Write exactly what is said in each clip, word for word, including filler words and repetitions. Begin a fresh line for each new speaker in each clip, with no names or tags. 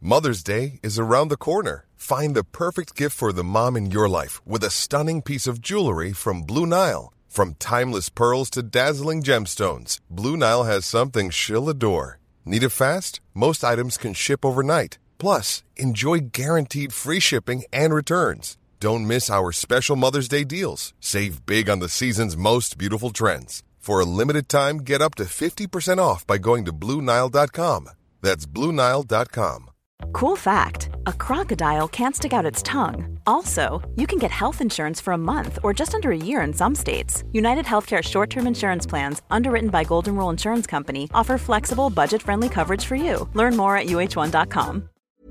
Mother's Day is around the corner. Find the perfect gift for the mom in your life with a stunning piece of jewelry from Blue Nile. From timeless pearls to dazzling gemstones, Blue Nile has something she'll adore. Need it fast? Most items can ship overnight. Plus, enjoy guaranteed free shipping and returns. Don't miss our special Mother's Day deals. Save big on the season's most beautiful trends. For a limited time, get up to fifty percent off by going to Blue Nile dot com. That's Blue Nile dot com.
Cool fact, a crocodile can't stick out its tongue. Also, you can get health insurance for a month or just under a year in some states. United Healthcare short-term insurance plans, underwritten by Golden Rule Insurance Company, offer flexible, budget-friendly coverage for you. Learn more at U H one dot com.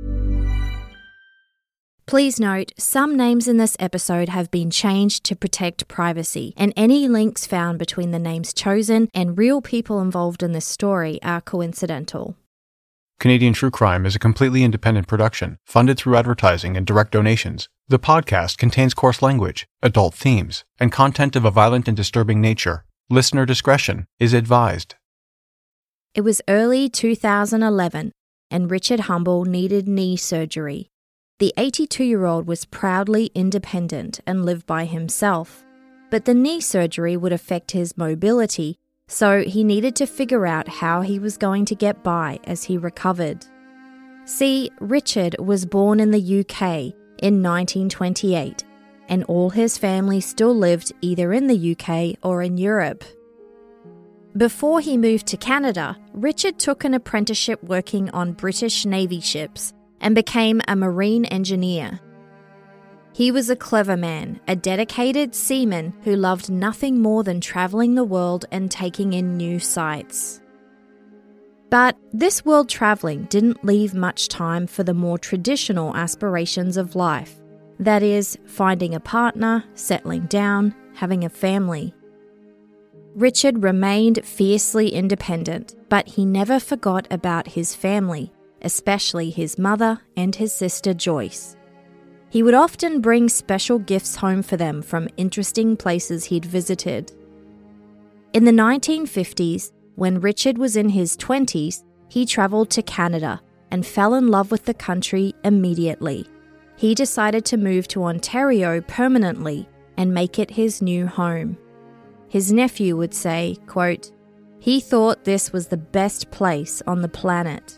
Please note, some names in this episode have been changed to protect privacy, and any links found between the names chosen and real people involved in this story are coincidental.
Canadian True Crime is a completely independent production, funded through advertising and direct donations. The podcast contains coarse language, adult themes, and content of a violent and disturbing nature. Listener discretion is advised.
It was early two thousand eleven, and Richard Humble needed knee surgery. The eighty-two-year-old was proudly independent and lived by himself, but the knee surgery would affect his mobility, so he needed to figure out how he was going to get by as he recovered. See, Richard was born in the U K in nineteen twenty-eight, and all his family still lived either in the U K or in Europe. Before he moved to Canada, Richard took an apprenticeship working on British Navy ships and became a marine engineer. He was a clever man, a dedicated seaman who loved nothing more than travelling the world and taking in new sights. But this world travelling didn't leave much time for the more traditional aspirations of life. That is, finding a partner, settling down, having a family. Richard remained fiercely independent, but he never forgot about his family, especially his mother and his sister Joyce. He would often bring special gifts home for them from interesting places he'd visited. In the nineteen fifties, when Richard was in his twenties, he travelled to Canada and fell in love with the country immediately. He decided to move to Ontario permanently and make it his new home. His nephew would say, quote, "He thought this was the best place on the planet."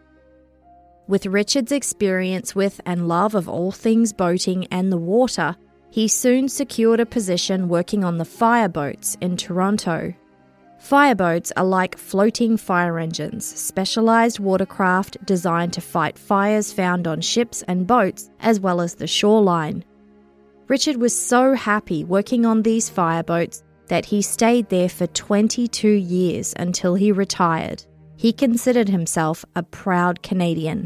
With Richard's experience with and love of all things boating and the water, he soon secured a position working on the fireboats in Toronto. Fireboats are like floating fire engines, specialised watercraft designed to fight fires found on ships and boats, as well as the shoreline. Richard was so happy working on these fireboats that he stayed there for twenty-two years until he retired. He considered himself a proud Canadian.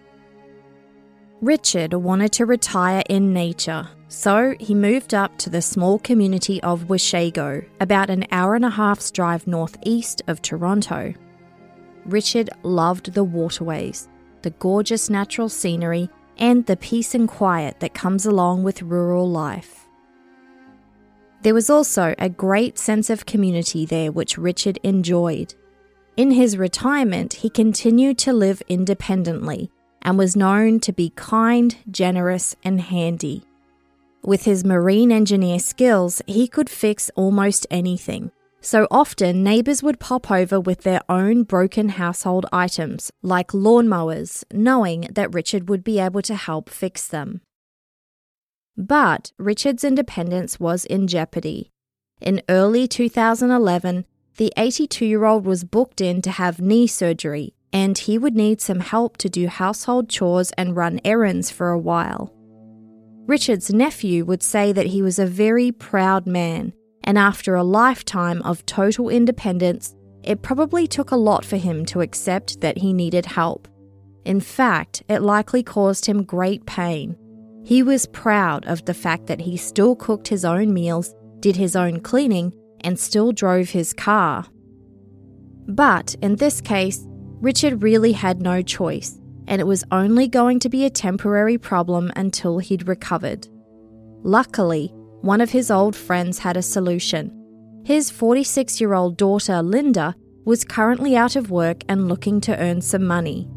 Richard wanted to retire in nature, so he moved up to the small community of Weshego, about an hour and a half's drive northeast of Toronto. Richard loved the waterways, the gorgeous natural scenery, and the peace and quiet that comes along with rural life. There was also a great sense of community there which Richard enjoyed. In his retirement, he continued to live independently and was known to be kind, generous, and handy. With his marine engineer skills, he could fix almost anything, so often neighbours would pop over with their own broken household items, like lawnmowers, knowing that Richard would be able to help fix them. But Richard's independence was in jeopardy. In early two thousand eleven, the eighty-two-year-old was booked in to have knee surgery, and he would need some help to do household chores and run errands for a while. Richard's nephew would say that he was a very proud man, and after a lifetime of total independence, it probably took a lot for him to accept that he needed help. In fact, it likely caused him great pain. He was proud of the fact that he still cooked his own meals, did his own cleaning, and still drove his car. But in this case, Richard really had no choice, and it was only going to be a temporary problem until he'd recovered. Luckily, one of his old friends had a solution. His forty-six-year-old daughter, Linda, was currently out of work and looking to earn some money.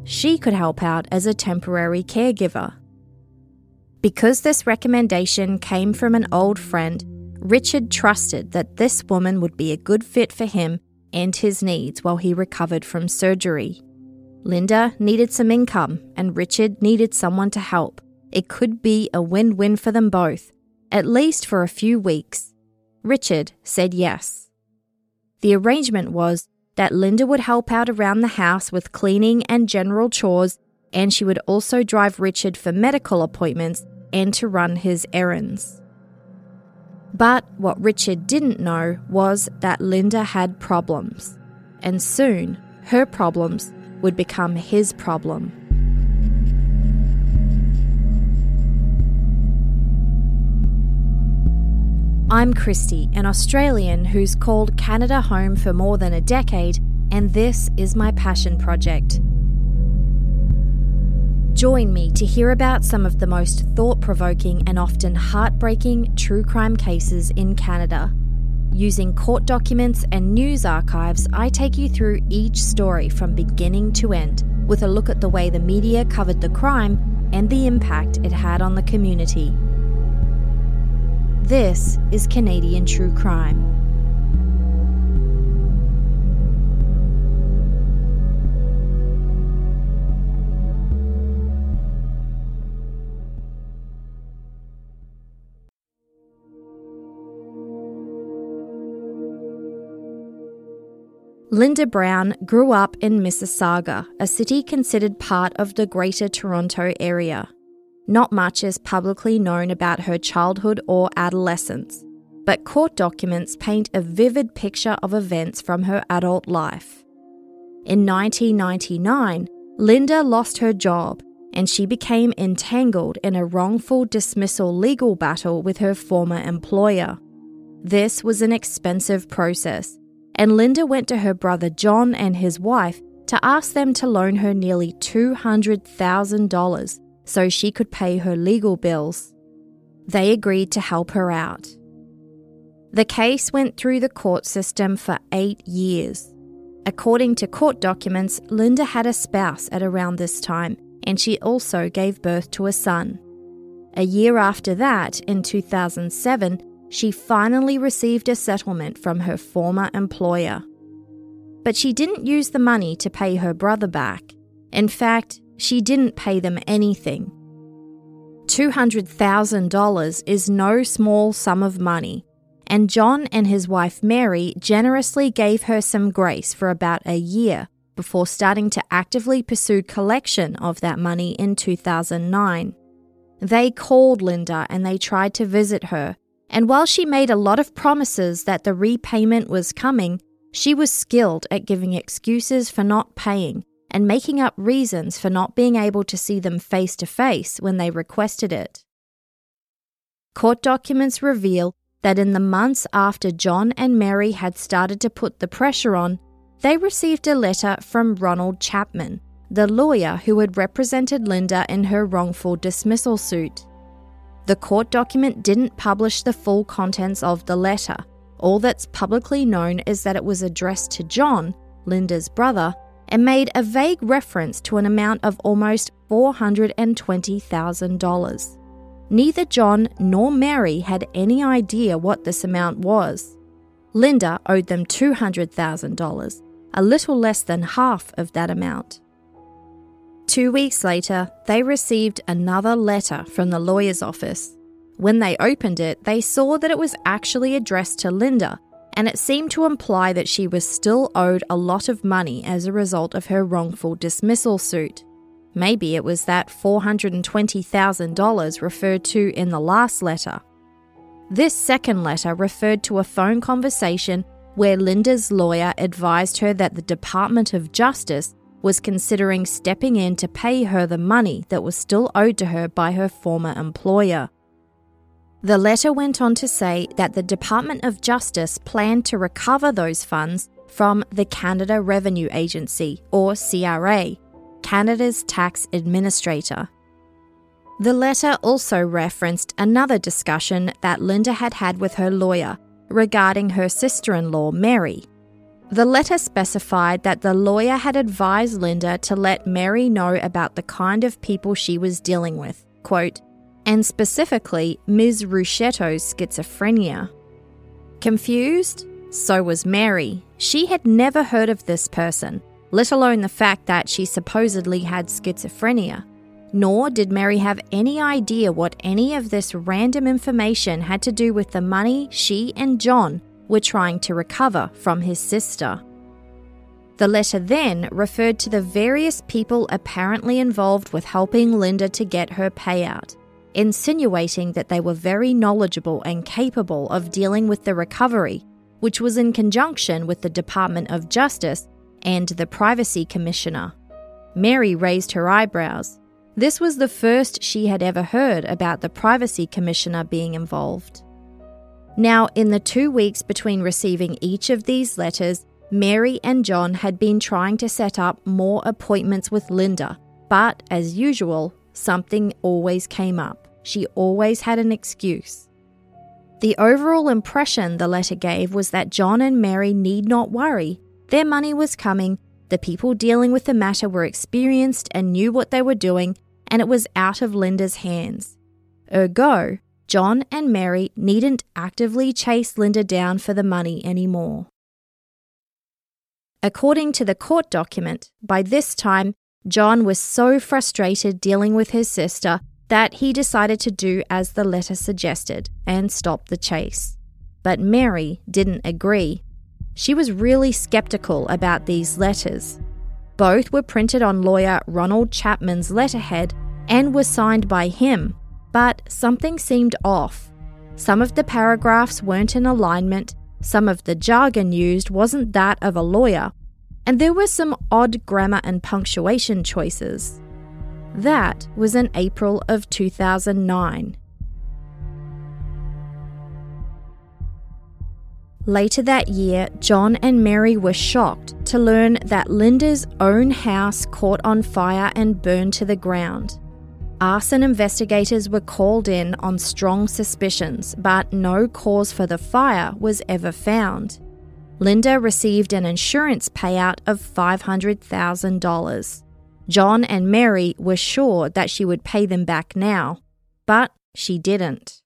she could help out as a temporary caregiver. Because this recommendation came from an old friend, Richard trusted that this woman would be a good fit for him and his needs while he recovered from surgery. Linda needed some income and Richard needed someone to help. It could be a win-win for them both, at least for a few weeks. Richard said yes. The arrangement was that Linda would help out around the house with cleaning and general chores, and she would also drive Richard for medical appointments and to run his errands. But what Richard didn't know was that Linda had problems, and soon her problems would become his problem. I'm Christy, an Australian who's called Canada home for more than a decade, and this is my passion project. Join me to hear about some of the most thought-provoking and often heartbreaking true crime cases in Canada. Using court documents and news archives, I take you through each story from beginning to end, with a look at the way the media covered the crime and the impact it had on the community. This is Canadian True Crime. Linda Brown grew up in Mississauga, a city considered part of the Greater Toronto Area. Not much is publicly known about her childhood or adolescence, but court documents paint a vivid picture of events from her adult life. In nineteen ninety-nine, Linda lost her job and she became entangled in a wrongful dismissal legal battle with her former employer. This was an expensive process, and Linda went to her brother John and his wife to ask them to loan her nearly two hundred thousand dollars so she could pay her legal bills. They agreed to help her out. The case went through the court system for eight years. According to court documents, Linda had a spouse at around this time, and she also gave birth to a son. A year after that, in two thousand seven, she finally received a settlement from her former employer. But she didn't use the money to pay her brother back. In fact, she didn't pay them anything. two hundred thousand dollars is no small sum of money, and John and his wife Mary generously gave her some grace for about a year before starting to actively pursue collection of that money in two thousand nine. They called Linda and they tried to visit her, and while she made a lot of promises that the repayment was coming, she was skilled at giving excuses for not paying and making up reasons for not being able to see them face to face when they requested it. Court documents reveal that in the months after John and Mary had started to put the pressure on, they received a letter from Ronald Chapman, the lawyer who had represented Linda in her wrongful dismissal suit. The court document didn't publish the full contents of the letter. All that's publicly known is that it was addressed to John, Linda's brother, and made a vague reference to an amount of almost four hundred twenty thousand dollars. Neither John nor Mary had any idea what this amount was. Linda owed them two hundred thousand dollars, a little less than half of that amount. Two weeks later, they received another letter from the lawyer's office. When they opened it, they saw that it was actually addressed to Linda, and it seemed to imply that she was still owed a lot of money as a result of her wrongful dismissal suit. Maybe it was that four hundred twenty thousand dollars referred to in the last letter. This second letter referred to a phone conversation where Linda's lawyer advised her that the Department of Justice was considering stepping in to pay her the money that was still owed to her by her former employer. The letter went on to say that the Department of Justice planned to recover those funds from the Canada Revenue Agency, or C R A, Canada's tax administrator. The letter also referenced another discussion that Linda had had with her lawyer regarding her sister-in-law, Mary. The letter specified that the lawyer had advised Linda to let Mary know about the kind of people she was dealing with, quote, and specifically Miz Ruscetto's schizophrenia. Confused? So was Mary. She had never heard of this person, let alone the fact that she supposedly had schizophrenia. Nor did Mary have any idea what any of this random information had to do with the money she and John were trying to recover from his sister. The letter then referred to the various people apparently involved with helping Linda to get her payout, insinuating that they were very knowledgeable and capable of dealing with the recovery, which was in conjunction with the Department of Justice and the Privacy Commissioner. Mary raised her eyebrows. This was the first she had ever heard about the Privacy Commissioner being involved. Now, in the two weeks between receiving each of these letters, Mary and John had been trying to set up more appointments with Linda, but as usual, something always came up. She always had an excuse. The overall impression the letter gave was that John and Mary need not worry. Their money was coming, the people dealing with the matter were experienced and knew what they were doing, and it was out of Linda's hands. Ergo, John and Mary needn't actively chase Linda down for the money anymore. According to the court document, by this time, John was so frustrated dealing with his sister that he decided to do as the letter suggested and stop the chase. But Mary didn't agree. She was really skeptical about these letters. Both were printed on lawyer Ronald Chapman's letterhead and were signed by him, but something seemed off. Some of the paragraphs weren't in alignment, some of the jargon used wasn't that of a lawyer, and there were some odd grammar and punctuation choices. That was in April of two thousand nine. Later that year, John and Mary were shocked to learn that Linda's own house caught on fire and burned to the ground. Arson investigators were called in on strong suspicions, but no cause for the fire was ever found. Linda received an insurance payout of five hundred thousand dollars. John and Mary were sure that she would pay them back now, but she didn't.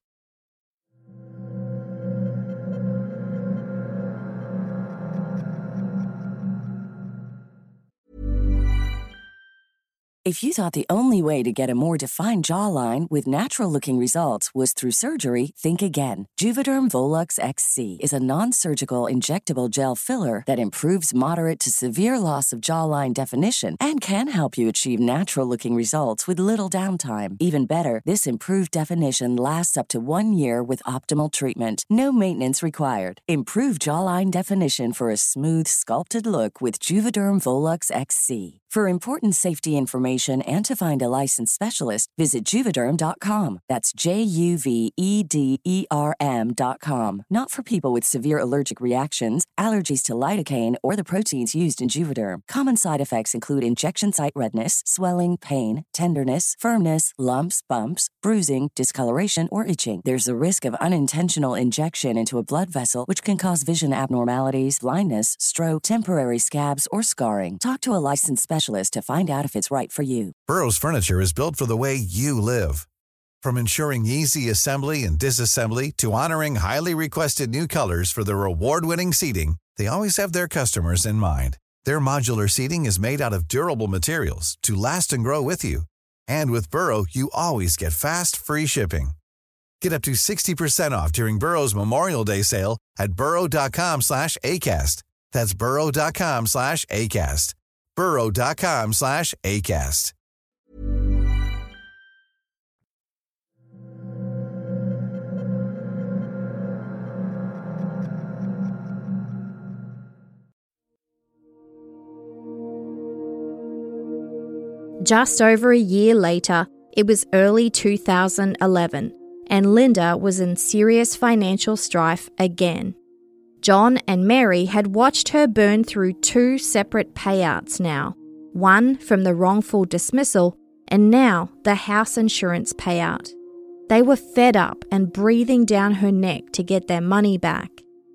If you thought the only way to get a more defined jawline with natural-looking results was through surgery, think again. Juvederm Volux X C is a non-surgical injectable gel filler that improves moderate to severe loss of jawline definition and can help you achieve natural-looking results with little downtime. Even better, this improved definition lasts up to one year with optimal treatment. No maintenance required. Improve jawline definition for a smooth, sculpted look with Juvederm Volux X C. For important safety information and to find a licensed specialist, visit Juvederm dot com. That's J U V E D E R M dot com. Not for people with severe allergic reactions, allergies to lidocaine, or the proteins used in Juvederm. Common side effects include injection site redness, swelling, pain, tenderness, firmness, lumps, bumps, bruising, discoloration, or itching. There's a risk of unintentional injection into a blood vessel, which can cause vision abnormalities, blindness, stroke, temporary scabs, or scarring. Talk to a licensed specialist to find out if it's right for you.
Burrow's furniture is built for the way you live. From ensuring easy assembly and disassembly to honoring highly requested new colors for their award-winning seating, they always have their customers in mind. Their modular seating is made out of durable materials to last and grow with you. And with Burrow, you always get fast, free shipping. Get up to sixty percent off during Burrow's Memorial Day sale at burrow dot com slash ACAST. That's burrow dot com slash ACAST. burrow dot com slash ACAST.
Just over a year later, it was early two thousand eleven, and Linda was in serious financial strife again. John and Mary had watched her burn through two separate payouts now, one from the wrongful dismissal and now the house insurance payout. They were fed up and breathing down her neck to get their money back.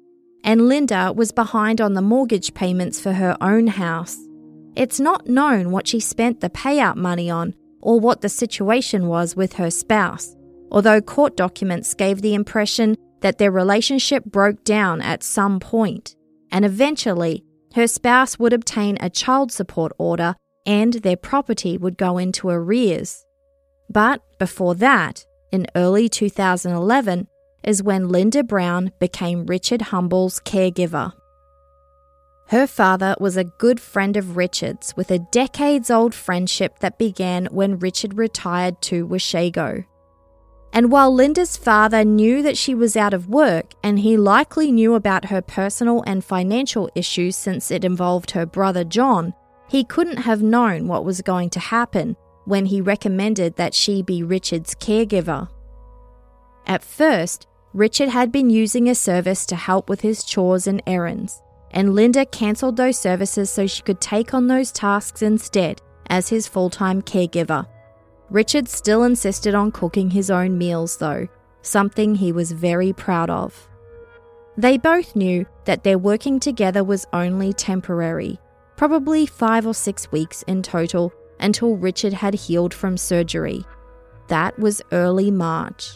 and Linda was behind on the mortgage payments for her own house. It's not known what she spent the payout money on or what the situation was with her spouse, although court documents gave the impression that their relationship broke down at some point, and eventually her spouse would obtain a child support order and their property would go into arrears. But before that, in early two thousand eleven, is when Linda Brown became Richard Humble's caregiver. Her father was a good friend of Richard's with a decades-old friendship that began when Richard retired to Washego. And while Linda's father knew that she was out of work, and he likely knew about her personal and financial issues since it involved her brother John, he couldn't have known what was going to happen when he recommended that she be Richard's caregiver. At first, Richard had been using a service to help with his chores and errands, and Linda cancelled those services so she could take on those tasks instead as his full-time caregiver. Richard still insisted on cooking his own meals though, something he was very proud of. They both knew that their working together was only temporary, probably five or six weeks in total until Richard had healed from surgery. That was early March.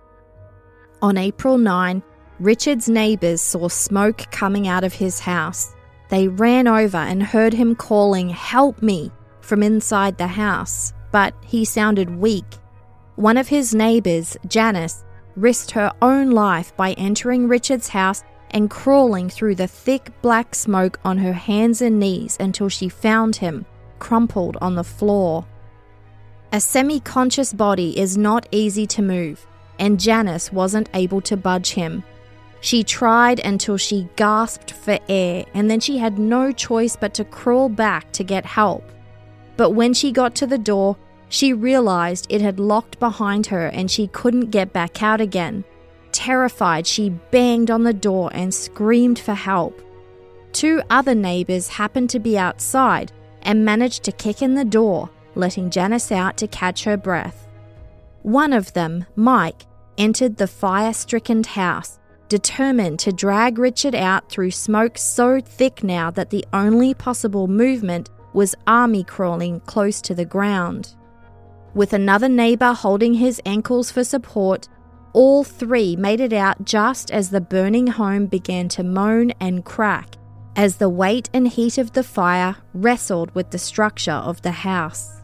On April ninth, Richard's neighbours saw smoke coming out of his house. They ran over and heard him calling, "Help me," from inside the house, but he sounded weak. One of his neighbours, Janice, risked her own life by entering Richard's house and crawling through the thick black smoke on her hands and knees until she found him, crumpled on the floor. A semi-conscious body is not easy to move, and Janice wasn't able to budge him. She tried until she gasped for air, and then she had no choice but to crawl back to get help. But when she got to the door, she realized it had locked behind her and she couldn't get back out again. Terrified, she banged on the door and screamed for help. Two other neighbours happened to be outside and managed to kick in the door, letting Janice out to catch her breath. One of them, Mike, entered the fire-stricken house, determined to drag Richard out through smoke so thick now that the only possible movement was army crawling close to the ground. With another neighbour holding his ankles for support, all three made it out just as the burning home began to moan and crack, as the weight and heat of the fire wrestled with the structure of the house.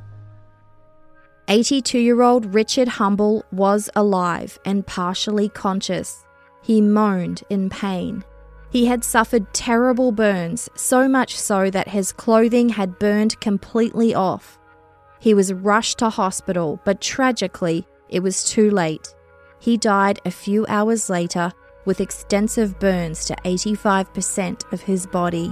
eighty-two-year-old Richard Humble was alive and partially conscious. He moaned in pain. He had suffered terrible burns, so much so that his clothing had burned completely off. He was rushed to hospital, but tragically, it was too late. He died a few hours later with extensive burns to eighty-five percent of his body.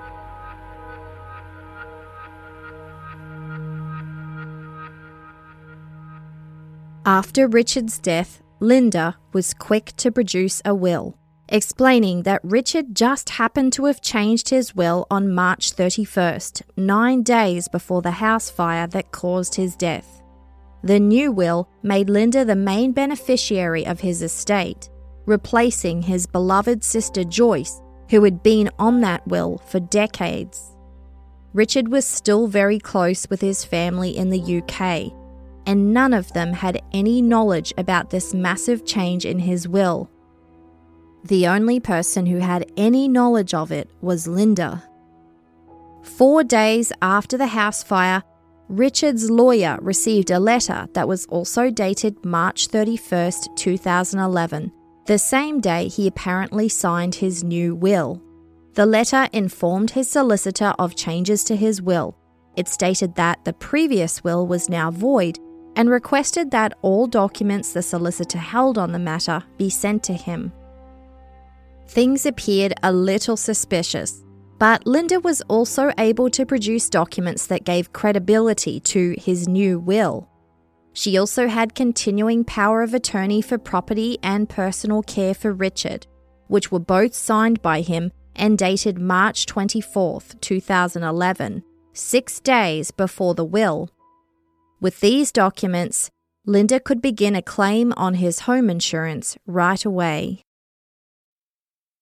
After Richard's death, Linda was quick to produce a will, explaining that Richard just happened to have changed his will on March thirty-first, nine days before the house fire that caused his death. The new will made Linda the main beneficiary of his estate, replacing his beloved sister Joyce, who had been on that will for decades. Richard was still very close with his family in the U K, and none of them had any knowledge about this massive change in his will. The only person who had any knowledge of it was Linda. Four days after the house fire, Richard's lawyer received a letter that was also dated March thirty-first, two thousand eleven, the same day he apparently signed his new will. The letter informed his solicitor of changes to his will. It stated that the previous will was now void and requested that all documents the solicitor held on the matter be sent to him. Things appeared a little suspicious, but Linda was also able to produce documents that gave credibility to his new will. She also had continuing power of attorney for property and personal care for Richard, which were both signed by him and dated March twenty-fourth, two thousand eleven, six days before the will. With these documents, Linda could begin a claim on his home insurance right away.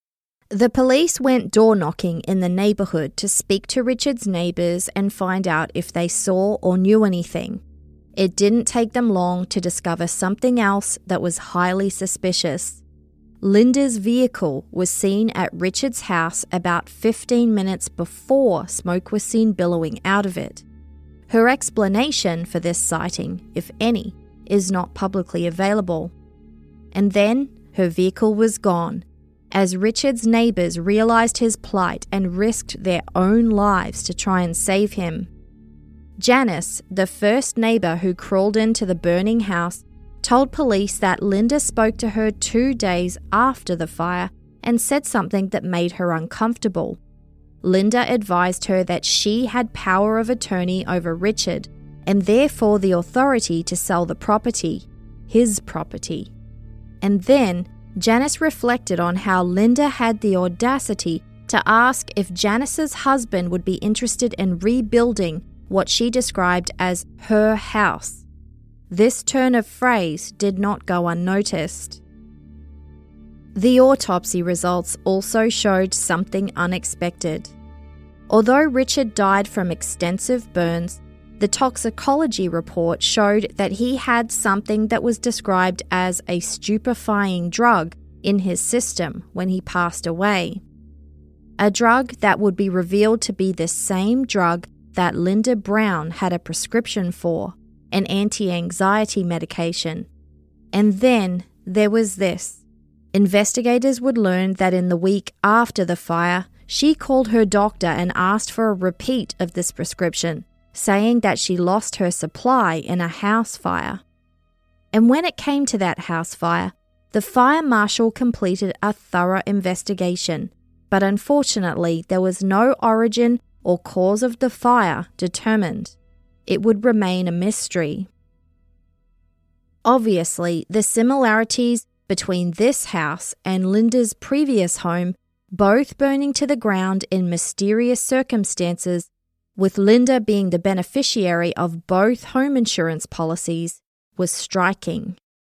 The police went door-knocking in the neighbourhood to speak to Richard's neighbours and find out if they saw or knew anything. It didn't take them long to discover something else that was highly suspicious. Linda's vehicle was seen at Richard's house about fifteen minutes before smoke was seen billowing out of it. Her explanation for this sighting, if any, is not publicly available. And then her vehicle was gone, as Richard's neighbours realised his plight and risked their own lives to try and save him. Janice, the first neighbour who crawled into the burning house, told police that Linda spoke to her two days after the fire and said something that made her uncomfortable. Linda advised her that she had power of attorney over Richard and therefore the authority to sell the property, his property. And then Janice reflected on how Linda had the audacity to ask if Janice's husband would be interested in rebuilding what she described as her house. This turn of phrase did not go unnoticed. The autopsy results also showed something unexpected. Although Richard died from extensive burns, the toxicology report showed that he had something that was described as a stupefying drug in his system when he passed away. A drug that would be revealed to be the same drug that Linda Brown had a prescription for, an anti-anxiety medication. And then there was this. Investigators would learn that in the week after the fire, she called her doctor and asked for a repeat of this prescription, saying that she lost her supply in a house fire. And when it came to that house fire, the fire marshal completed a thorough investigation, but unfortunately there was no origin or cause of the fire determined. It would remain a mystery. Obviously, the similarities between this house and Linda's previous home, both burning to the ground in mysterious circumstances, with Linda being the beneficiary of both home insurance policies, was striking.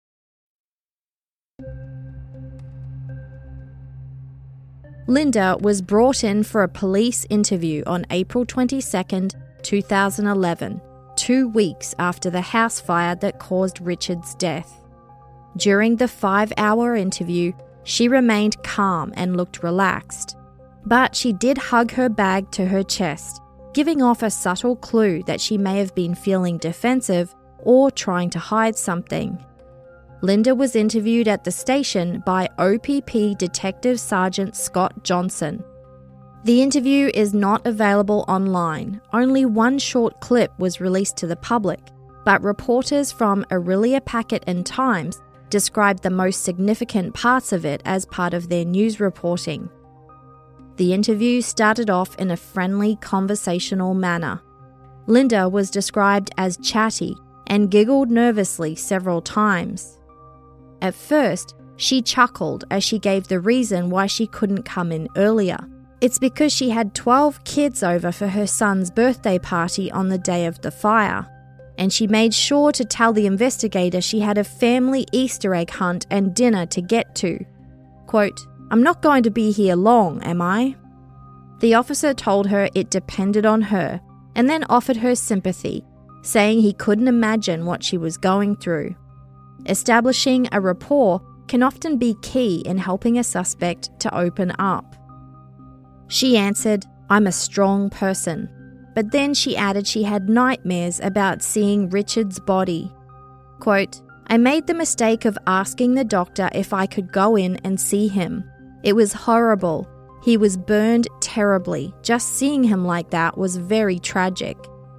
Linda was brought in for a police interview on April twenty-second, two thousand eleven, two weeks after the house fire that caused Richard's death. During the five-hour interview, she remained calm and looked relaxed, but she did hug her bag to her chest, giving off a subtle clue that she may have been feeling defensive or trying to hide something. Linda was interviewed at the station by O P P Detective Sergeant Scott Johnson. The interview is not available online. Only one short clip was released to the public, but reporters from Aurelia Packet and Times described the most significant parts of it as part of their news reporting. The interview started off in a friendly, conversational manner. Linda was described as chatty and giggled nervously several times. At first, she chuckled as she gave the reason why she couldn't come in earlier. It's because she had twelve kids over for her son's birthday party on the day of the fire, and she made sure to tell the investigator she had a family Easter egg hunt and dinner to get to. Quote, "I'm not going to be here long, am I?" The officer told her it depended on her, and then offered her sympathy, saying he couldn't imagine what she was going through. Establishing a rapport can often be key in helping a suspect to open up. She answered, "I'm a strong person," but then she added she had nightmares about seeing Richard's body. Quote, "I made the mistake of asking the doctor if I could go in and see him. It was horrible. He was burned terribly. Just seeing him like that was very tragic."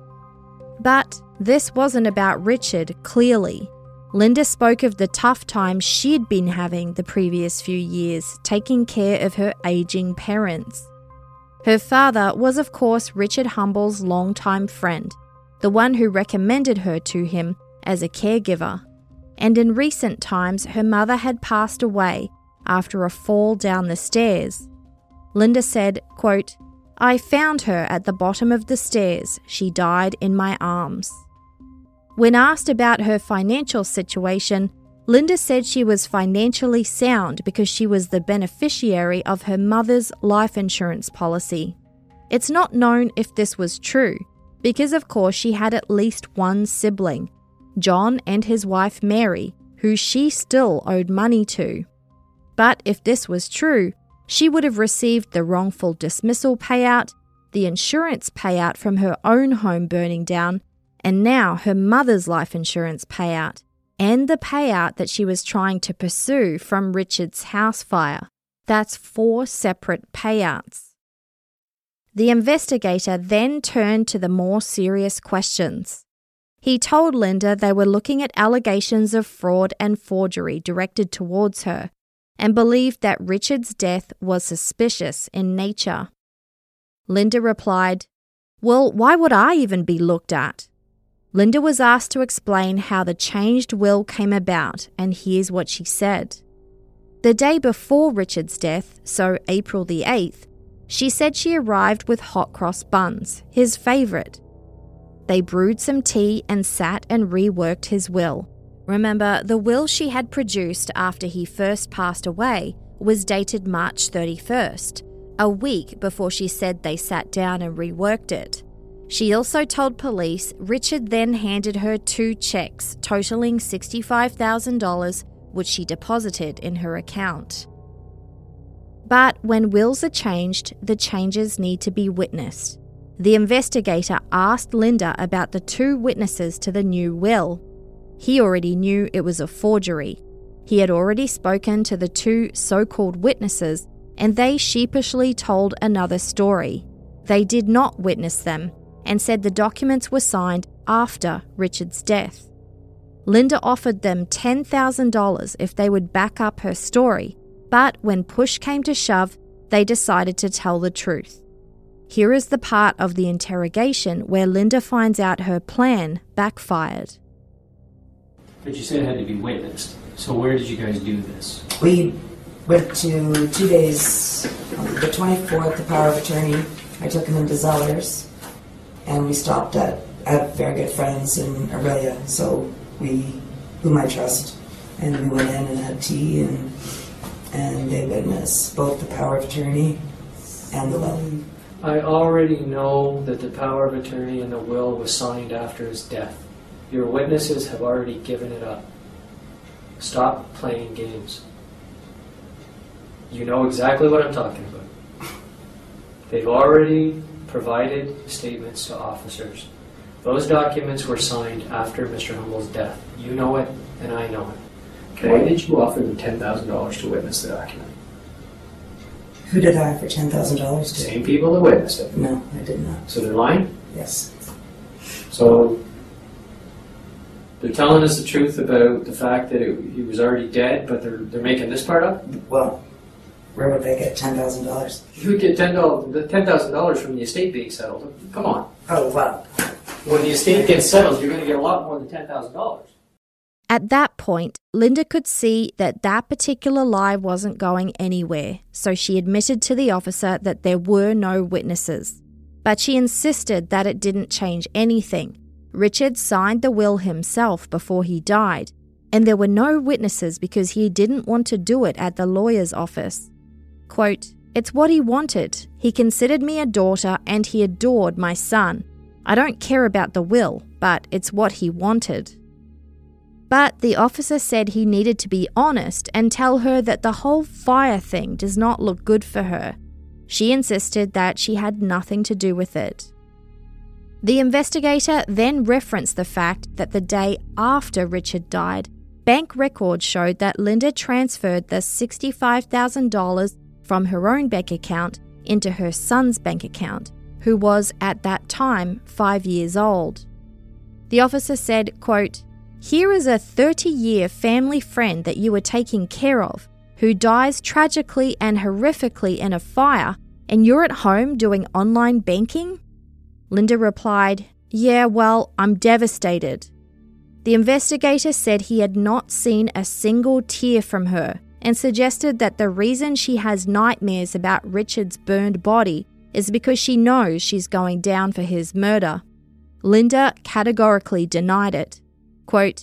But this wasn't about Richard, clearly. Linda spoke of the tough times she'd been having the previous few years, taking care of her aging parents. Her father was, of course, Richard Humble's longtime friend, the one who recommended her to him as a caregiver. And in recent times, her mother had passed away after a fall down the stairs. Linda said, quote, "I found her at the bottom of the stairs. She died in my arms." When asked about her financial situation, Linda said she was financially sound because she was the beneficiary of her mother's life insurance policy. It's not known if this was true, because of course she had at least one sibling, John and his wife Mary, who she still owed money to. But if this was true, she would have received the wrongful dismissal payout, the insurance payout from her own home burning down, and now her mother's life insurance payout, and the payout that she was trying to pursue from Richard's house fire. That's four separate payouts. The investigator then turned to the more serious questions. He told Linda they were looking at allegations of fraud and forgery directed towards her, and believed that Richard's death was suspicious in nature. Linda replied, "Well, why would I even be looked at?" Linda was asked to explain how the changed will came about, and here's what she said. The day before Richard's death, so April the eighth, she said she arrived with hot cross buns, his favourite. They brewed some tea and sat and reworked his will. Remember, the will she had produced after he first passed away was dated March thirty-first, a week before she said they sat down and reworked it. She also told police Richard then handed her two checks totaling sixty-five thousand dollars, which she deposited in her account. But when wills are changed, the changes need to be witnessed. The investigator asked Linda about the two witnesses to the new will. He already knew it was a forgery. He had already spoken to the two so-called witnesses, and they sheepishly told another story. They did not witness them, and said the documents were signed after Richard's death. Linda offered them ten thousand dollars if they would back up her story, but when push came to shove, they decided to tell the truth. Here is the part of the interrogation where Linda finds out her plan backfired.
But you said it had to be witnessed, so where did you guys do this?
We went to two days, on the twenty-fourth, the power of attorney. I took him into Zellers. And we stopped at, at very good friends in Aurelia, so we, whom I trust, and we went in and had tea, and and they witnessed both the power of attorney and the will.
I already know that the power of attorney and the will was signed after his death. Your witnesses have already given it up. Stop playing games. You know exactly what I'm talking about. They've already provided statements to officers. Those documents were signed after Mister Humble's death. You know it, and I know it. Okay. Why did you offer them ten thousand dollars to witness the document?
Who did I offer ten thousand dollars to?
Same people that witnessed it.
No, I did not.
So they're lying?
Yes.
So they're telling us the truth about the fact that it, he was already dead, but they're they're making this part up?
Well, where would they get ten thousand dollars?
You would get ten thousand dollars from the estate being settled. Come on.
Oh, well.
When the estate gets settled, you're going to get a lot more than ten thousand dollars.
At that point, Linda could see that that particular lie wasn't going anywhere, so she admitted to the officer that there were no witnesses. But she insisted that it didn't change anything. Richard signed the will himself before he died, and there were no witnesses because he didn't want to do it at the lawyer's office. Quote, "It's what he wanted. He considered me a daughter and he adored my son. I don't care about the will, but it's what he wanted." But the officer said he needed to be honest and tell her that the whole fire thing does not look good for her. She insisted that she had nothing to do with it. The investigator then referenced the fact that the day after Richard died, bank records showed that Linda transferred the sixty-five thousand dollars from her own bank account into her son's bank account, who was at that time five years old. The officer said, quote, "Here is a thirty-year family friend that you were taking care of, who dies tragically and horrifically in a fire, and you're at home doing online banking?" Linda replied, "Yeah, well, I'm devastated." The investigator said he had not seen a single tear from her and suggested that the reason she has nightmares about Richard's burned body is because she knows she's going down for his murder. Linda categorically denied it. Quote,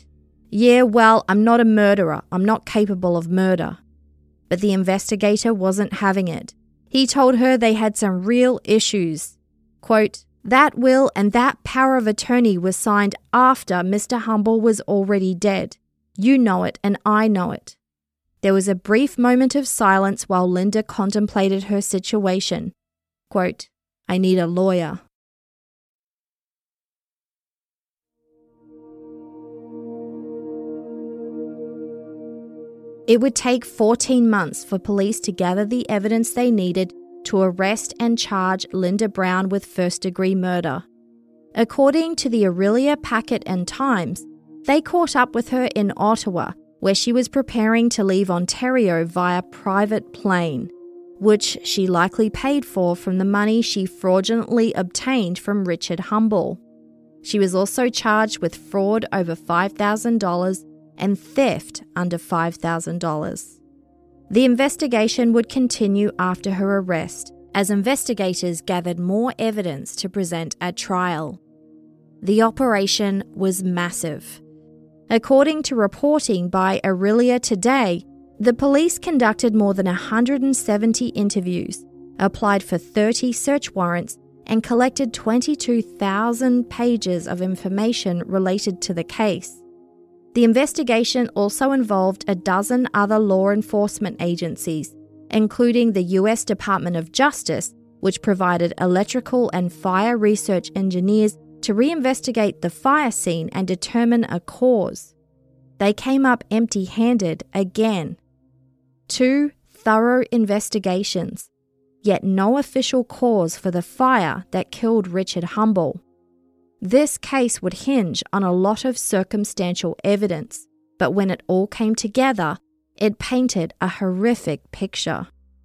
"Yeah, well, I'm not a murderer. I'm not capable of murder." But the investigator wasn't having it. He told her they had some real issues. Quote, "That will and that power of attorney was signed after Mister Humble was already dead. You know it and I know it." There was a brief moment of silence while Linda contemplated her situation. Quote, "I need a lawyer." It would take fourteen months for police to gather the evidence they needed to arrest and charge Linda Brown with first-degree murder. According to the Aurelia Packet and Times, they caught up with her in Ottawa, where she was preparing to leave Ontario via private plane, which she likely paid for from the money she fraudulently obtained from Richard Humble. She was also charged with fraud over five thousand dollars and theft under five thousand dollars. The investigation would continue after her arrest, as investigators gathered more evidence to present at trial. The operation was massive. According to reporting by Aurelia Today, the police conducted more than one hundred seventy interviews, applied for thirty search warrants, and collected twenty-two thousand pages of information related to the case. The investigation also involved a dozen other law enforcement agencies, including the U S Department of Justice, which provided electrical and fire research engineers to reinvestigate the fire scene and determine a cause. They came up empty-handed again. Two thorough investigations, yet no official cause for the fire that killed Richard Humble. This case would hinge on a lot of circumstantial evidence, but when it all came together, it painted a horrific picture.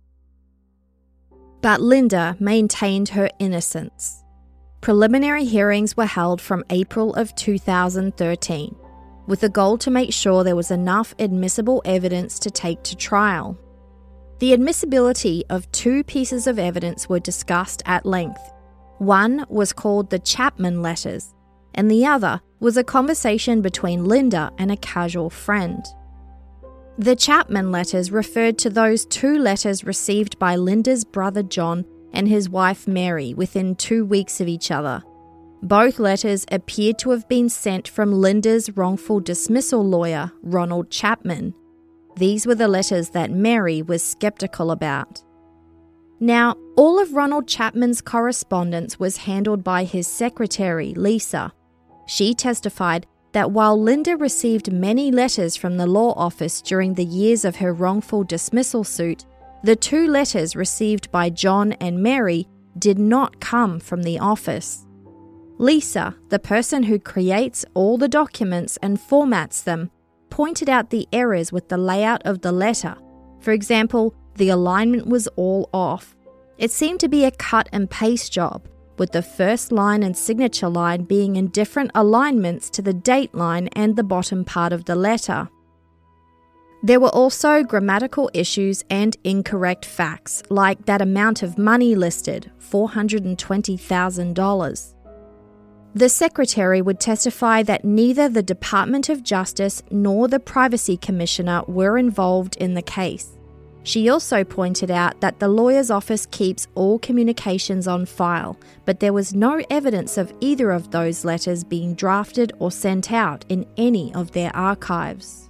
But Linda maintained her innocence. Preliminary hearings were held from April of two thousand thirteen, with the goal to make sure there was enough admissible evidence to take to trial. The admissibility of two pieces of evidence were discussed at length. One was called the Chapman Letters, and the other was a conversation between Linda and a casual friend. The Chapman Letters referred to those two letters received by Linda's brother John and his wife Mary within two weeks of each other. Both letters appeared to have been sent from Linda's wrongful dismissal lawyer, Ronald Chapman. These were the letters that Mary was skeptical about. Now, all of Ronald Chapman's correspondence was handled by his secretary, Lisa. She testified that while Linda received many letters from the law office during the years of her wrongful dismissal suit, the two letters received by John and Mary did not come from the office. Lisa, the person who creates all the documents and formats them, pointed out the errors with the layout of the letter. For example, the alignment was all off. It seemed to be a cut and paste job, with the first line and signature line being in different alignments to the date line and the bottom part of the letter. There were also grammatical issues and incorrect facts, like that amount of money listed, four hundred twenty thousand dollars. The secretary would testify that neither the Department of Justice nor the Privacy Commissioner were involved in the case. She also pointed out that the lawyer's office keeps all communications on file, but there was no evidence of either of those letters being drafted or sent out in any of their archives.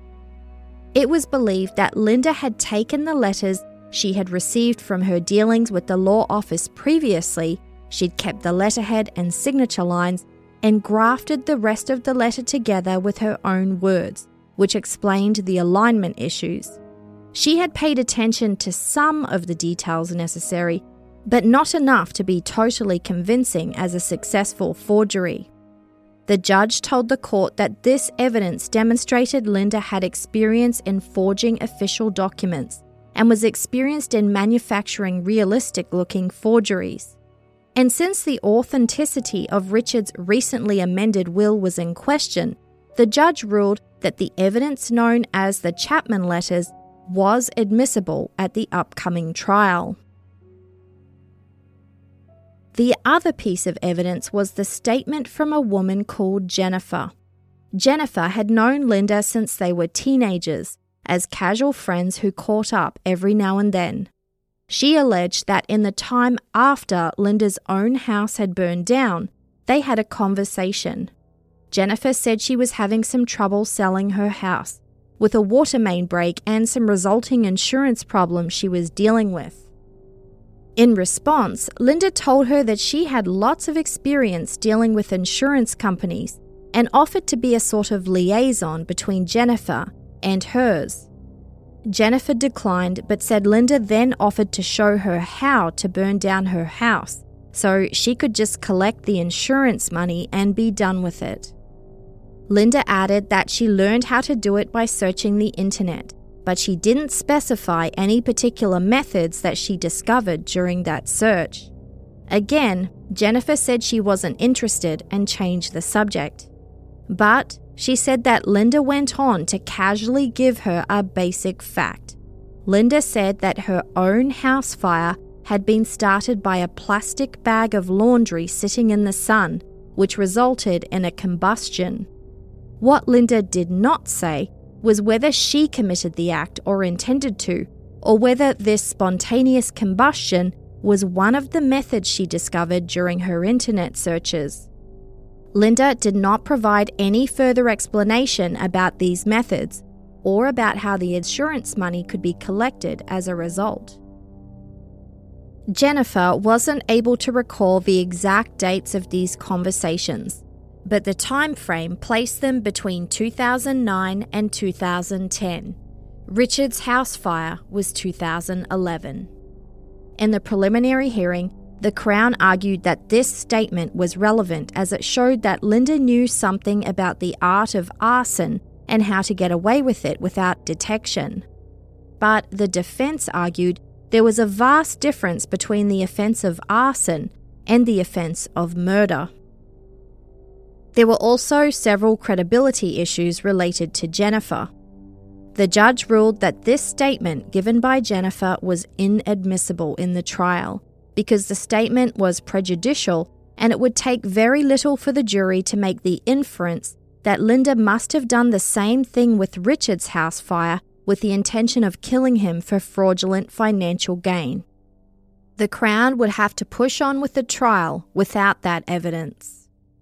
It was believed that Linda had taken the letters she had received from her dealings with the law office previously. She'd kept the letterhead and signature lines and grafted the rest of the letter together with her own words, which explained the alignment issues. She had paid attention to some of the details necessary, but not enough to be totally convincing as a successful forgery. The judge told the court that this evidence demonstrated Linda had experience in forging official documents and was experienced in manufacturing realistic-looking forgeries. And since the authenticity of Richard's recently amended will was in question, the judge ruled that the evidence known as the Chapman Letters was admissible at the upcoming trial. The other piece of evidence was the statement from a woman called Jennifer. Jennifer had known Linda since they were teenagers, as casual friends who caught up every now and then. She alleged that in the time after Linda's own house had burned down, they had a conversation. Jennifer said she was having some trouble selling her house, with a water main break and some resulting insurance problems she was dealing with. In response, Linda told her that she had lots of experience dealing with insurance companies and offered to be a sort of liaison between Jennifer and hers. Jennifer declined but said Linda then offered to show her how to burn down her house so she could just collect the insurance money and be done with it. Linda added that she learned how to do it by searching the internet, but she didn't specify any particular methods that she discovered during that search. Again, Jennifer said she wasn't interested and changed the subject. But she said that Linda went on to casually give her a basic fact. Linda said that her own house fire had been started by a plastic bag of laundry sitting in the sun, which resulted in a combustion. What Linda did not say was whether she committed the act or intended to, or whether this spontaneous combustion was one of the methods she discovered during her internet searches. Linda did not provide any further explanation about these methods or about how the insurance money could be collected as a result. Jennifer wasn't able to recall the exact dates of these conversations, but the time frame placed them between two thousand nine and two thousand ten. Richard's house fire was two thousand eleven. In the preliminary hearing, the Crown argued that this statement was relevant as it showed that Linda knew something about the art of arson and how to get away with it without detection. But the defense argued there was a vast difference between the offense of arson and the offense of murder. There were also several credibility issues related to Jennifer. The judge ruled that this statement given by Jennifer was inadmissible in the trial because the statement was prejudicial and it would take very little for the jury to make the inference that Linda must have done the same thing with Richard's house fire with the intention of killing him for fraudulent financial gain. The Crown would have to push on with the trial without that evidence.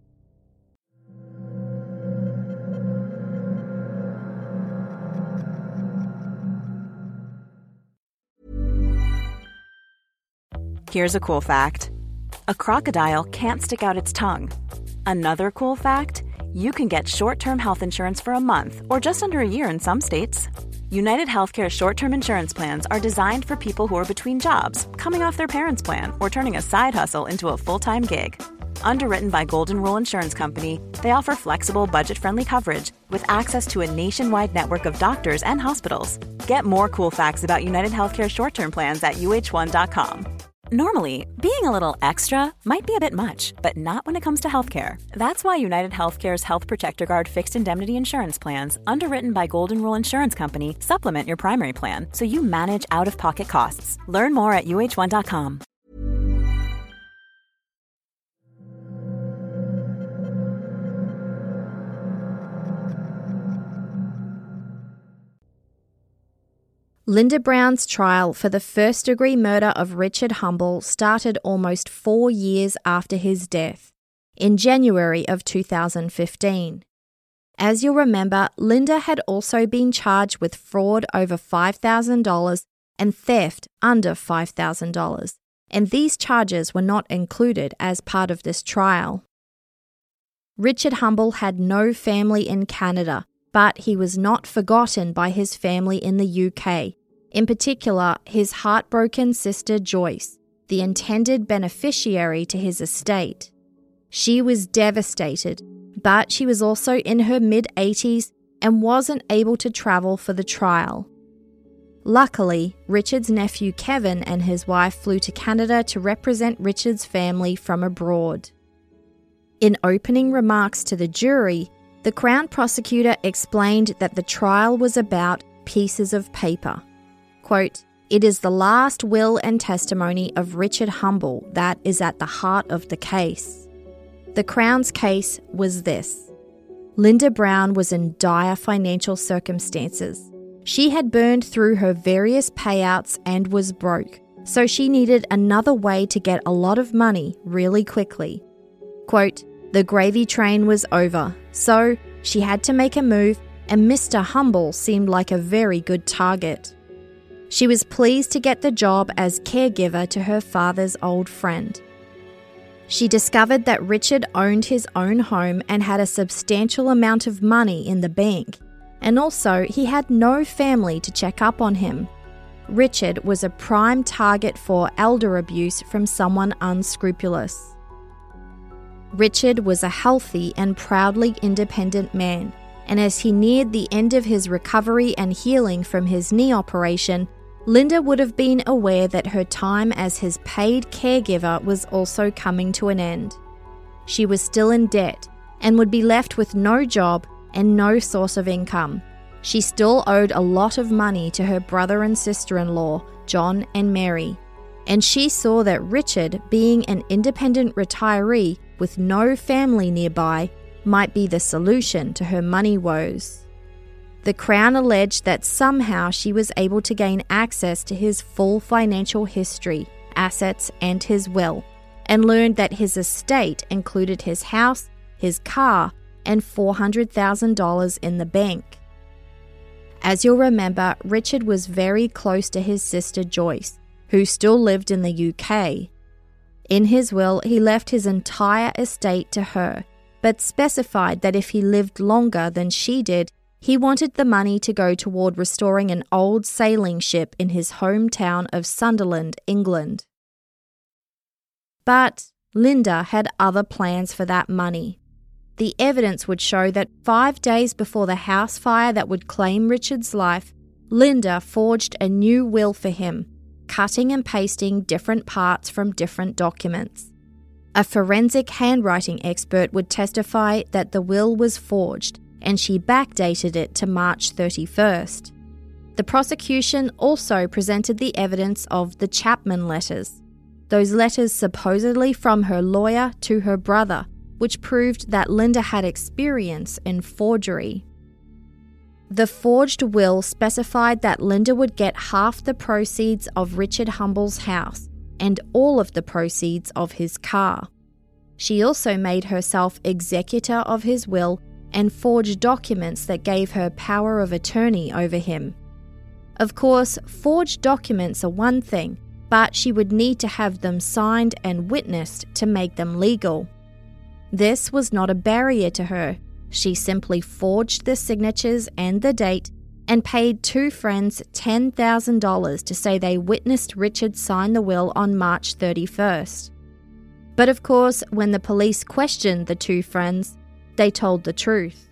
Here's a cool fact. A crocodile can't stick out its tongue. Another cool fact, you can get short-term health insurance for a month or just under a year in some states. United Healthcare short-term insurance plans are designed for people who are between jobs, coming off their parents' plan, or turning a side hustle into a full-time gig. Underwritten by Golden Rule Insurance Company, they offer flexible, budget-friendly coverage with access to a nationwide network of doctors and hospitals. Get more cool facts about United Healthcare short-term plans at U H one dot com. Normally, being a little extra might be a bit much, but not when it comes to healthcare. That's why United Healthcare's Health Protector Guard fixed indemnity insurance plans, underwritten by Golden Rule Insurance Company, supplement your primary plan so you manage out-of-pocket costs. Learn more at U H one dot com.
Linda Brown's trial for the first-degree murder of Richard Humble started almost four years after his death, in January of two thousand fifteen. As you'll remember, Linda had also been charged with fraud over five thousand dollars and theft under five thousand dollars, and these charges were not included as part of this trial. Richard Humble had no family in Canada, but he was not forgotten by his family in the U K, in particular his heartbroken sister Joyce, the intended beneficiary to his estate. She was devastated, but she was also in her mid-eighties and wasn't able to travel for the trial. Luckily, Richard's nephew Kevin and his wife flew to Canada to represent Richard's family from abroad. In opening remarks to the jury, the Crown prosecutor explained that the trial was about pieces of paper. Quote, "It is the last will and testimony of Richard Humble that is at the heart of the case." The Crown's case was this. Linda Brown was in dire financial circumstances. She had burned through her various payouts and was broke, so she needed another way to get a lot of money really quickly. Quote, "The gravy train was over, so she had to make a move, and Mister Humble seemed like a very good target." She was pleased to get the job as caregiver to her father's old friend. She discovered that Richard owned his own home and had a substantial amount of money in the bank, and also he had no family to check up on him. Richard was a prime target for elder abuse from someone unscrupulous. Richard was a healthy and proudly independent man, and as he neared the end of his recovery and healing from his knee operation, Linda would have been aware that her time as his paid caregiver was also coming to an end. She was still in debt and would be left with no job and no source of income. She still owed a lot of money to her brother and sister-in-law, John and Mary, and she saw that Richard, being an independent retiree with no family nearby, might be the solution to her money woes. The Crown alleged that somehow she was able to gain access to his full financial history, assets, and his will, and learned that his estate included his house, his car, and four hundred thousand dollars in the bank. As you'll remember, Richard was very close to his sister Joyce, who still lived in the U K. In his will, he left his entire estate to her, but specified that if he lived longer than she did, he wanted the money to go toward restoring an old sailing ship in his hometown of Sunderland, England. But Linda had other plans for that money. The evidence would show that five days before the house fire that would claim Richard's life, Linda forged a new will for him, cutting and pasting different parts from different documents. A forensic handwriting expert would testify that the will was forged, and she backdated it to March thirty-first. The prosecution also presented the evidence of the Chapman letters, those letters supposedly from her lawyer to her brother, which proved that Linda had experience in forgery. The forged will specified that Linda would get half the proceeds of Richard Humble's house and all of the proceeds of his car. She also made herself executor of his will and forged documents that gave her power of attorney over him. Of course, forged documents are one thing, but she would need to have them signed and witnessed to make them legal. This was not a barrier to her. She simply forged the signatures and the date and paid two friends ten thousand dollars to say they witnessed Richard sign the will on March thirty-first. But of course, when the police questioned the two friends, they told the truth.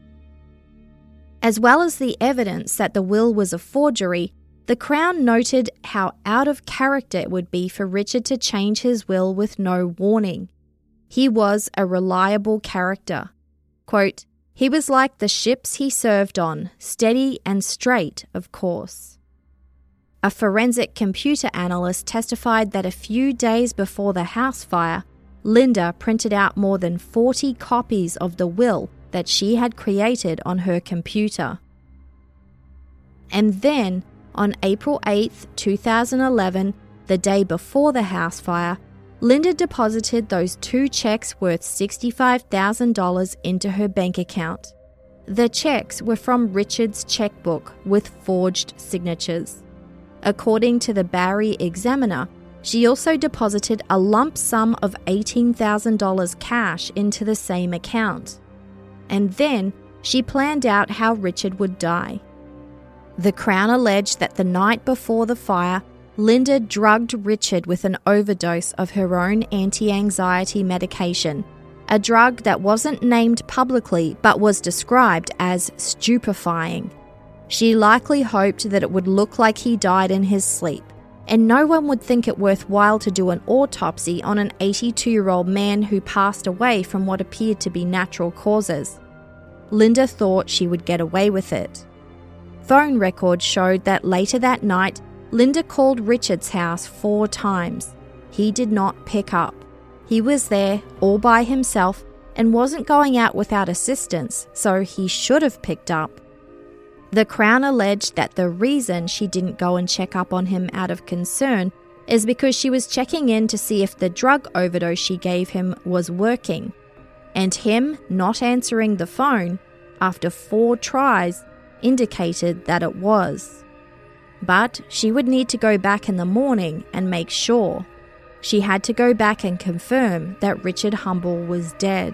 As well as the evidence that the will was a forgery, the Crown noted how out of character it would be for Richard to change his will with no warning. He was a reliable character. Quote, "He was like the ships he served on, steady and straight, of course." A forensic computer analyst testified that a few days before the house fire, Linda printed out more than forty copies of the will that she had created on her computer. And then, on April eighth, two thousand eleven, the day before the house fire, Linda deposited those two checks worth sixty-five thousand dollars into her bank account. The checks were from Richard's checkbook with forged signatures. According to the Barrie Examiner, she also deposited a lump sum of eighteen thousand dollars cash into the same account. And then she planned out how Richard would die. The Crown alleged that the night before the fire, Linda drugged Richard with an overdose of her own anti-anxiety medication, a drug that wasn't named publicly but was described as stupefying. She likely hoped that it would look like he died in his sleep, and no one would think it worthwhile to do an autopsy on an eighty-two-year-old man who passed away from what appeared to be natural causes. Linda thought she would get away with it. Phone records showed that later that night, Linda called Richard's house four times. He did not pick up. He was there, all by himself, and wasn't going out without assistance, so he should have picked up. The Crown alleged that the reason she didn't go and check up on him out of concern is because she was checking in to see if the drug overdose she gave him was working, and him not answering the phone after four tries indicated that it was. But she would need to go back in the morning and make sure. She had to go back and confirm that Richard Humble was dead.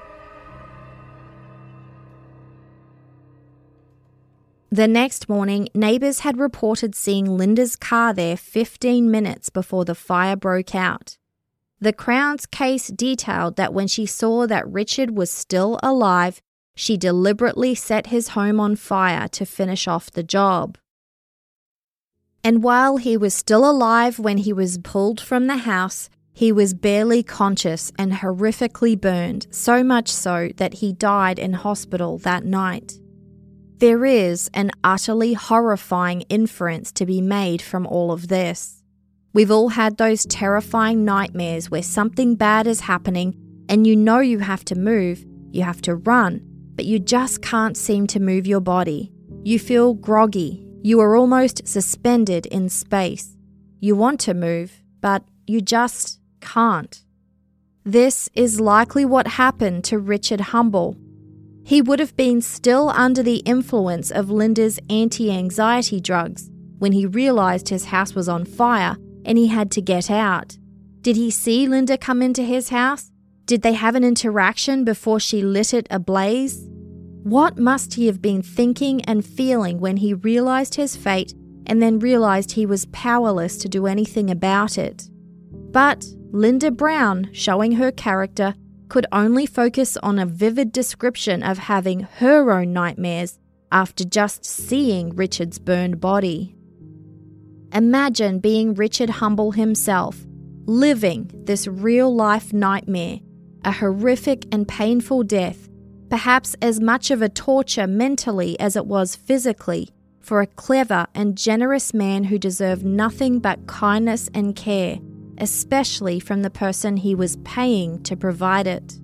The next morning, neighbours had reported seeing Linda's car there fifteen minutes before the fire broke out. The Crown's case detailed that when she saw that Richard was still alive, she deliberately set his home on fire to finish off the job. And while he was still alive when he was pulled from the house, he was barely conscious and horrifically burned, so much so that he died in hospital that night. There is an utterly horrifying inference to be made from all of this. We've all had those terrifying nightmares where something bad is happening and you know you have to move, you have to run, but you just can't seem to move your body. You feel groggy. You are almost suspended in space. You want to move, but you just can't. This is likely what happened to Richard Humble. He would have been still under the influence of Linda's anti-anxiety drugs when he realised his house was on fire and he had to get out. Did he see Linda come into his house? Did they have an interaction before she lit it ablaze? What must he have been thinking and feeling when he realised his fate and then realised he was powerless to do anything about it? But Linda Brown, showing her character, could only focus on a vivid description of having her own nightmares after just seeing Richard's burned body. Imagine being Richard Humble himself, living this real-life nightmare, a horrific and painful death, perhaps as much of a torture mentally as it was physically, for a clever and generous man who deserved nothing but kindness and care, especially from the person he was paying to provide it.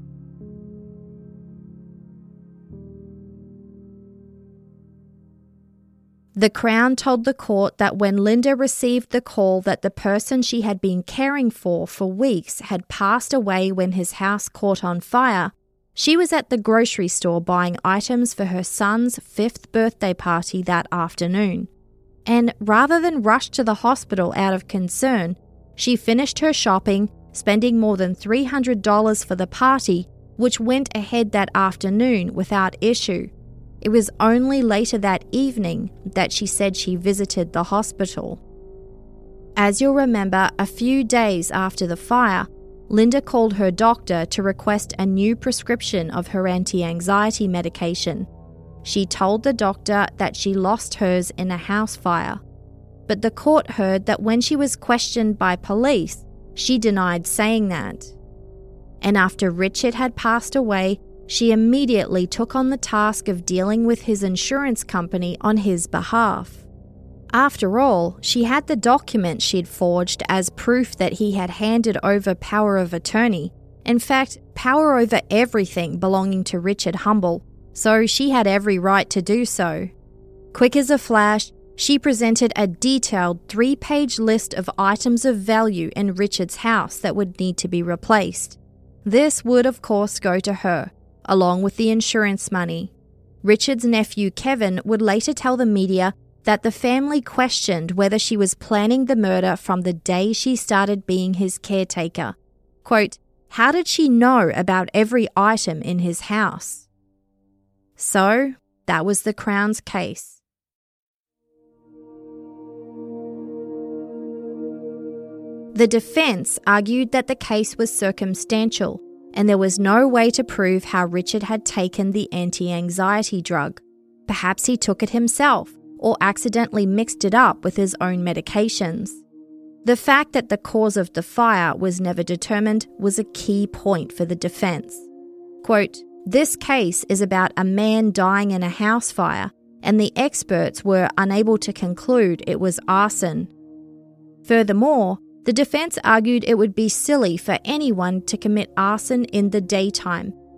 The Crown told the court that when Linda received the call that the person she had been caring for for weeks had passed away when his house caught on fire, she was at the grocery store buying items for her son's fifth birthday party that afternoon. And rather than rush to the hospital out of concern, she finished her shopping, spending more than three hundred dollars for the party, which went ahead that afternoon without issue. It was only later that evening that she said she visited the hospital. As you'll remember, a few days after the fire, Linda called her doctor to request a new prescription of her anti-anxiety medication. She told the doctor that she lost hers in a house fire. But the court heard that when she was questioned by police, she denied saying that. And after Richard had passed away, she immediately took on the task of dealing with his insurance company on his behalf. After all, she had the document she'd forged as proof that he had handed over power of attorney, in fact, power over everything belonging to Richard Humble, so she had every right to do so. Quick as a flash, she presented a detailed three-page list of items of value in Richard's house that would need to be replaced. This would, of course, go to her, along with the insurance money. Richard's nephew Kevin would later tell the media that the family questioned whether she was planning the murder from the day she started being his caretaker. Quote, "How did she know about every item in his house?" So, that was the Crown's case. The defense argued that the case was circumstantial, and there was no way to prove how Richard had taken the anti-anxiety drug. Perhaps he took it himself, or accidentally mixed it up with his own medications. The fact that the cause of the fire was never determined was a key point for the defense. Quote, "This case is about a man dying in a house fire, and the experts were unable to conclude it was arson." Furthermore, the defense argued it would be silly for anyone to commit arson in the daytime,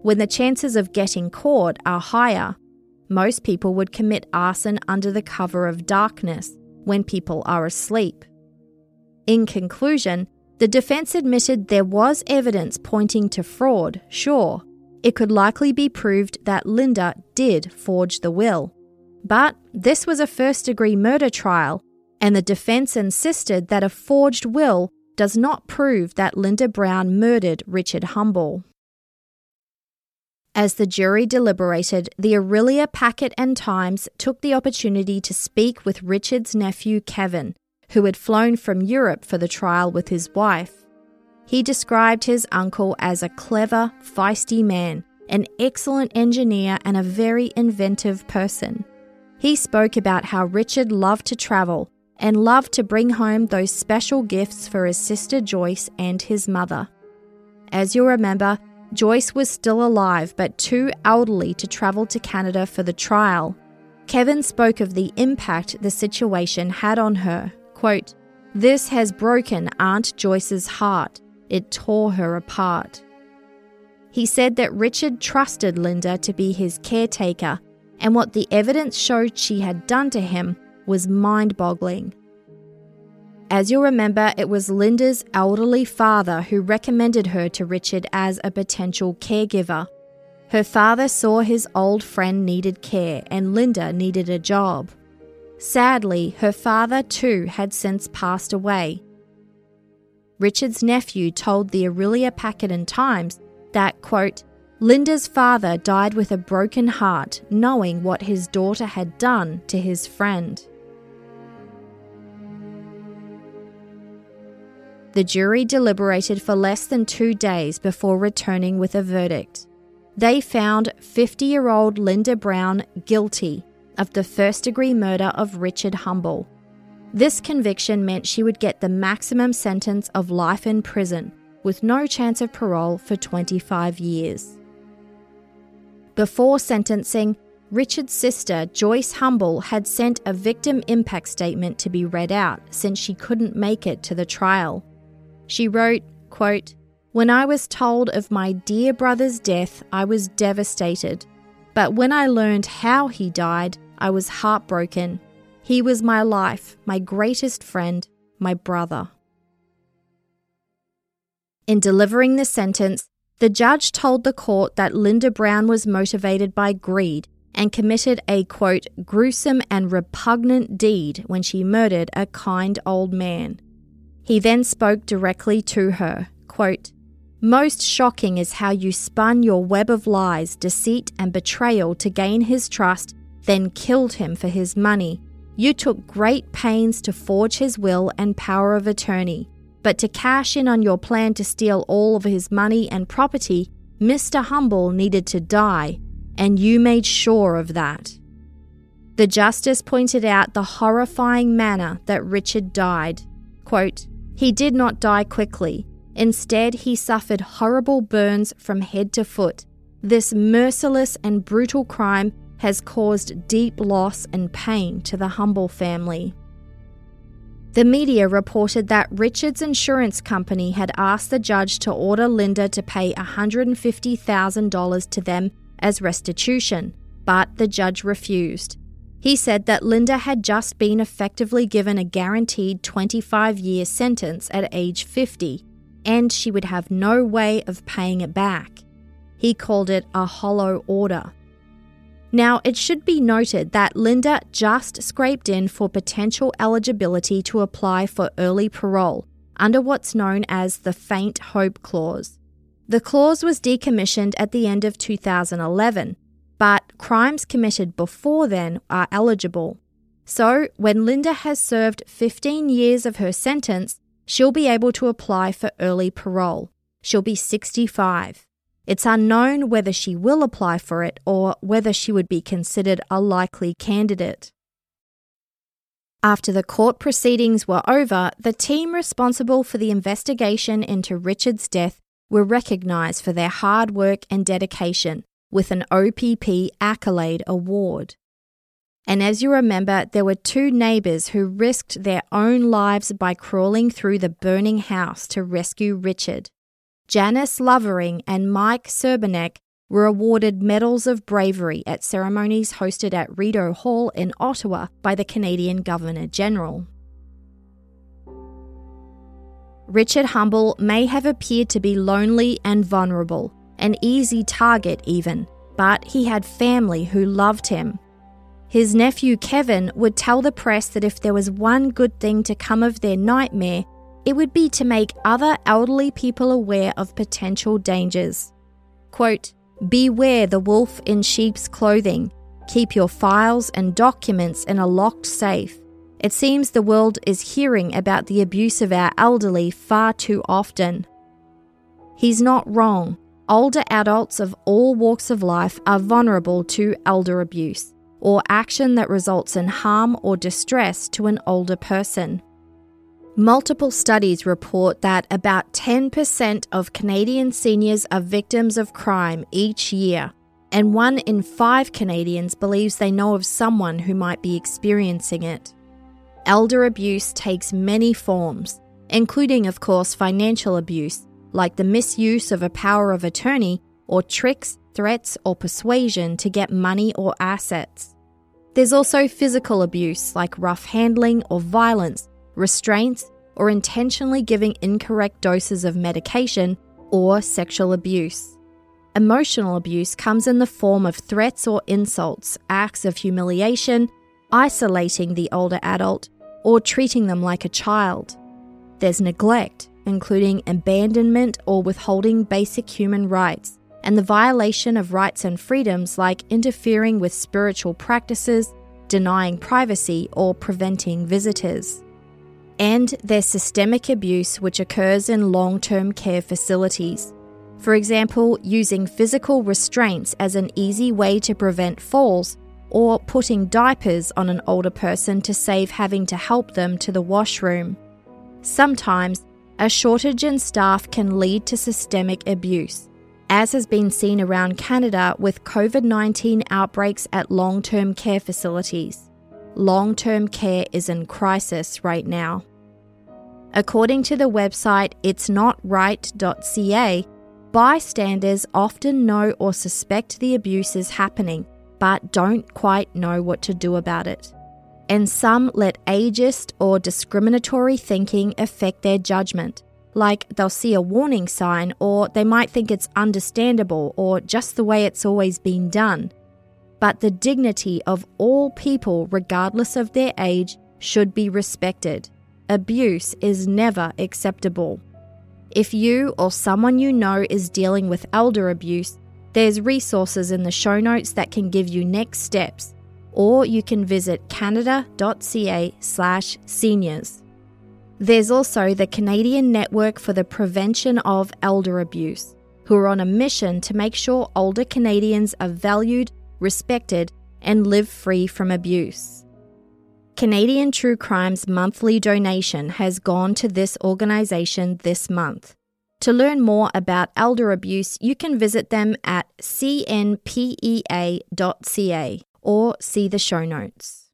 when the chances of getting caught are higher. Most people would commit arson under the cover of darkness when people are asleep. In conclusion, the defense admitted there was evidence pointing to fraud, sure. It could likely be proved that Linda did forge the will. But this was a first-degree murder trial, and the defense insisted that a forged will does not prove that Linda Brown murdered Richard Humble. As the jury deliberated, the Orillia Packet and Times took the opportunity to speak with Richard's nephew Kevin, who had flown from Europe for the trial with his wife. He described his uncle as a clever, feisty man, an excellent engineer and a very inventive person. He spoke about how Richard loved to travel and loved to bring home those special gifts for his sister Joyce and his mother. As you'll remember, Joyce was still alive but too elderly to travel to Canada for the trial. Kevin spoke of the impact the situation had on her. Quote, "This has broken Aunt Joyce's heart. It tore her apart." He said that Richard trusted Linda to be his caretaker, and what the evidence showed she had done to him was mind-boggling. As you'll remember, it was Linda's elderly father who recommended her to Richard as a potential caregiver. Her father saw his old friend needed care and Linda needed a job. Sadly, her father too had since passed away. Richard's nephew told the Orillia Packet and Times that, quote, "Linda's father died with a broken heart, knowing what his daughter had done to his friend." The jury deliberated for less than two days before returning with a verdict. They found fifty-year-old Linda Brown guilty of the first-degree murder of Richard Humble. This conviction meant she would get the maximum sentence of life in prison, with no chance of parole for twenty-five years. Before sentencing, Richard's sister, Joyce Humble, had sent a victim impact statement to be read out since she couldn't make it to the trial. She wrote, quote, "When I was told of my dear brother's death, I was devastated. But when I learned how he died, I was heartbroken. He was my life, my greatest friend, my brother." In delivering the sentence, the judge told the court that Linda Brown was motivated by greed and committed a, quote, "gruesome and repugnant deed when she murdered a kind old man." He then spoke directly to her, quote, "Most shocking is how you spun your web of lies, deceit and betrayal to gain his trust, then killed him for his money. You took great pains to forge his will and power of attorney, but to cash in on your plan to steal all of his money and property, Mister Humble needed to die, and you made sure of that." The justice pointed out the horrifying manner that Richard died. Quote, "He did not die quickly. Instead, he suffered horrible burns from head to foot. This merciless and brutal crime has caused deep loss and pain to the Humble family." The media reported that Richard's insurance company had asked the judge to order Linda to pay one hundred fifty thousand dollars to them as restitution, but the judge refused. He said that Linda had just been effectively given a guaranteed twenty-five-year sentence at age fifty, and she would have no way of paying it back. He called it a hollow order. Now, it should be noted that Linda just scraped in for potential eligibility to apply for early parole under what's known as the Faint Hope Clause. The clause was decommissioned at the end of two thousand eleven, but crimes committed before then are eligible. So, when Linda has served fifteen years of her sentence, she'll be able to apply for early parole. She'll be sixty-five. It's unknown whether she will apply for it or whether she would be considered a likely candidate. After the court proceedings were over, the team responsible for the investigation into Richard's death were recognised for their hard work and dedication with an O P P Accolade Award. And as you remember, there were two neighbours who risked their own lives by crawling through the burning house to rescue Richard. Janice Lovering and Mike Serbanek were awarded Medals of Bravery at ceremonies hosted at Rideau Hall in Ottawa by the Canadian Governor-General. Richard Humble may have appeared to be lonely and vulnerable, an easy target even, but he had family who loved him. His nephew Kevin would tell the press that if there was one good thing to come of their nightmare, it would be to make other elderly people aware of potential dangers. Quote, "Beware the wolf in sheep's clothing. Keep your files and documents in a locked safe. It seems the world is hearing about the abuse of our elderly far too often." He's not wrong. Older adults of all walks of life are vulnerable to elder abuse, or action that results in harm or distress to an older person. Multiple studies report that about ten percent of Canadian seniors are victims of crime each year, and one in five Canadians believes they know of someone who might be experiencing it. Elder abuse takes many forms, including, of course, financial abuse, like the misuse of a power of attorney, or tricks, threats, or persuasion to get money or assets. There's also physical abuse, like rough handling or violence, restraints, or intentionally giving incorrect doses of medication, or sexual abuse. Emotional abuse comes in the form of threats or insults, acts of humiliation, isolating the older adult, or treating them like a child. There's neglect, including abandonment or withholding basic human rights, and the violation of rights and freedoms like interfering with spiritual practices, denying privacy, or preventing visitors. And there's systemic abuse, which occurs in long-term care facilities. For example, using physical restraints as an easy way to prevent falls, or putting diapers on an older person to save having to help them to the washroom. Sometimes, a shortage in staff can lead to systemic abuse, as has been seen around Canada with covid nineteen outbreaks at long-term care facilities. Long-term care is in crisis right now. According to the website its not right dot c a, bystanders often know or suspect the abuse is happening, but don't quite know what to do about it. And some let ageist or discriminatory thinking affect their judgment, like they'll see a warning sign, or they might think it's understandable or just the way it's always been done. But the dignity of all people, regardless of their age, should be respected. Abuse is never acceptable. If you or someone you know is dealing with elder abuse, there's resources in the show notes that can give you next steps, or you can visit canada dot c a slash seniors. There's also the Canadian Network for the Prevention of Elder Abuse, who are on a mission to make sure older Canadians are valued, respected, and live free from abuse. Canadian True Crime's monthly donation has gone to this organisation this month. To learn more about elder abuse, you can visit them at c n p e a dot c a or see the show notes.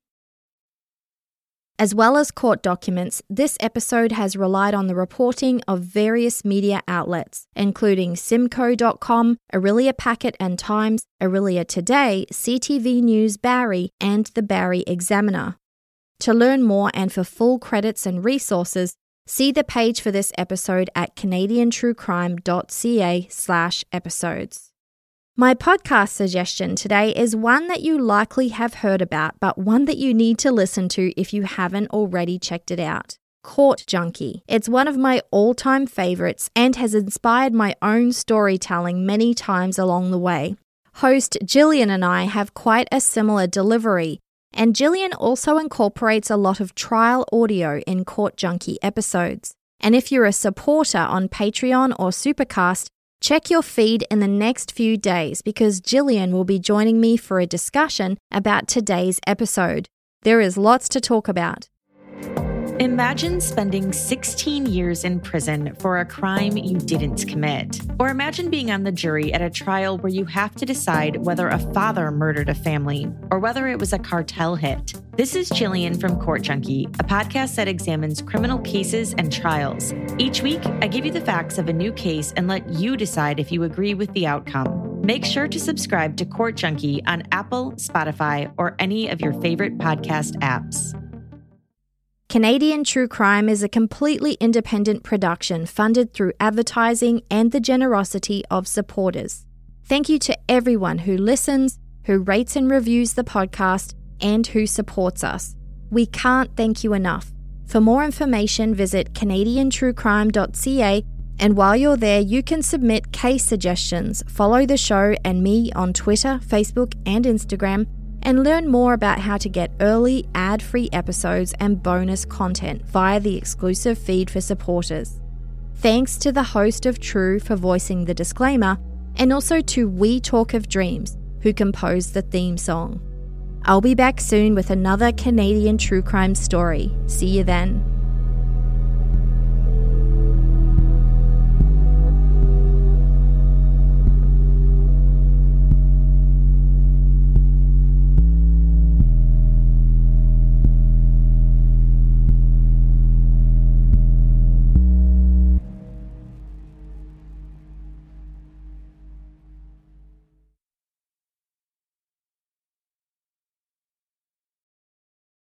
As well as court documents, this episode has relied on the reporting of various media outlets, including simco dot com, Aurelia Packet and Times, Aurelia Today, C T V News Barrie, and the Barrie Examiner. To learn more and for full credits and resources, see the page for this episode at canadian true crime dot c a slash episodes. My podcast suggestion today is one that you likely have heard about, but one that you need to listen to if you haven't already checked it out. Court Junkie. It's one of my all-time favorites and has inspired my own storytelling many times along the way. Host Gillian and I have quite a similar delivery, and Gillian also incorporates a lot of trial audio in Court Junkie episodes. And if you're a supporter on Patreon or Supercast, check your feed in the next few days because Gillian will be joining me for a discussion about today's episode. There is lots to talk about.
Imagine spending sixteen years in prison for a crime you didn't commit. Or imagine being on the jury at a trial where you have to decide whether a father murdered a family or whether it was a cartel hit. This is Jillian from Court Junkie, a podcast that examines criminal cases and trials. Each week, I give you the facts of a new case and let you decide if you agree with the outcome. Make sure to subscribe to Court Junkie on Apple, Spotify, or any of your favorite podcast apps.
Canadian True Crime is a completely independent production funded through advertising and the generosity of supporters. Thank you to everyone who listens, who rates and reviews the podcast, and who supports us. We can't thank you enough. For more information, visit canadian true crime dot c a, and while you're there, you can submit case suggestions, follow the show and me on Twitter, Facebook, and Instagram, and learn more about how to get early, ad-free episodes and bonus content via the exclusive feed for supporters. Thanks to the host of True for voicing the disclaimer, and also to We Talk of Dreams, who composed the theme song. I'll be back soon with another Canadian true crime story. See you then.